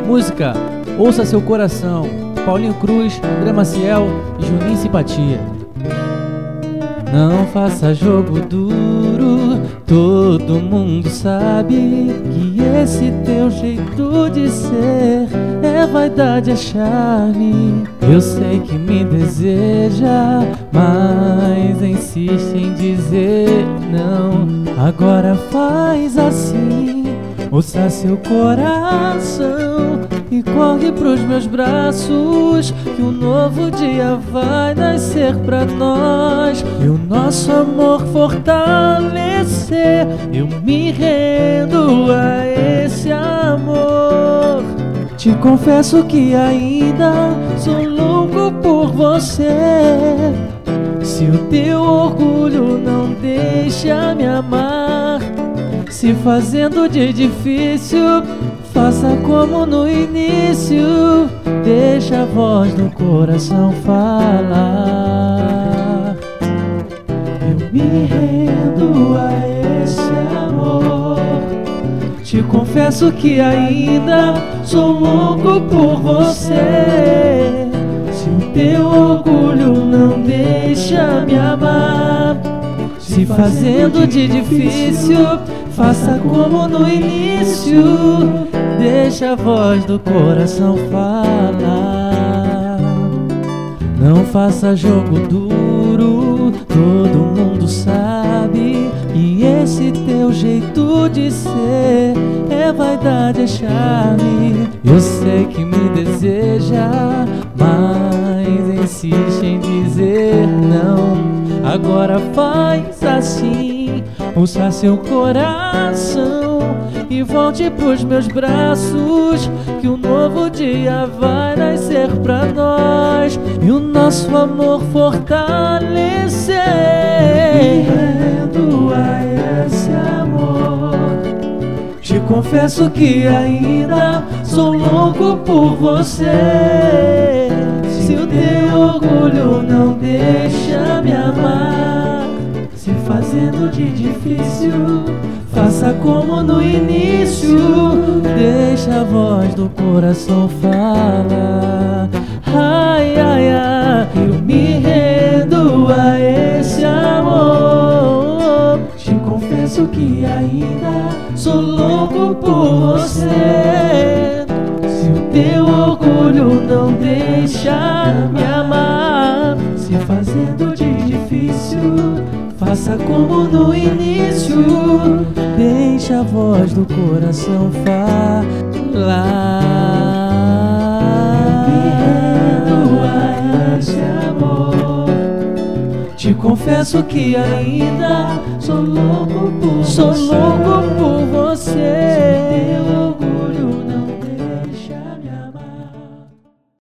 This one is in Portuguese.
Música Ouça Seu Coração, Paulinho Cruz, André Maciel e Juninho Simpatia. Não faça jogo duro, todo mundo sabe que esse teu jeito de ser é vaidade, é charme. Eu sei que me deseja, mas insiste em dizer não. Agora faz assim, ouça seu coração e corre pros meus braços, que um novo dia vai nascer pra nós e o nosso amor fortalecer. Eu me rendo a esse amor. Te confesso que ainda sou louco por você. Se o teu orgulho não deixa me amar, se fazendo de difícil, faça como no início, deixa a voz do coração falar. Eu me rendo a esse amor. Te confesso que ainda sou louco por você. Se o teu orgulho não deixa me amar, se fazendo de difícil, faça como no início, deixa a voz do coração falar. Não faça jogo duro, todo mundo sabe que esse teu jeito de ser é vaidade, é charme. Eu sei que me deseja, mas insiste em dizer não. Agora faz assim, ouça seu coração e volte pros meus braços, que um novo dia vai nascer pra nós e o nosso amor fortalecer. Me rendo a esse amor. Te confesso que ainda sou louco por você. Se o teu orgulho não deixa me amar, se fazendo de difícil, faça como no início, deixa a voz do coração falar. Ai, ai, ai, eu me rendo a esse amor. Te confesso que ainda sou louco por você. Se o teu orgulho não deixa me amar, se fazendo de difícil, faça como no início, deixa a voz do coração falar. Me rendo a esse amor. Te confesso que ainda sou louco por você.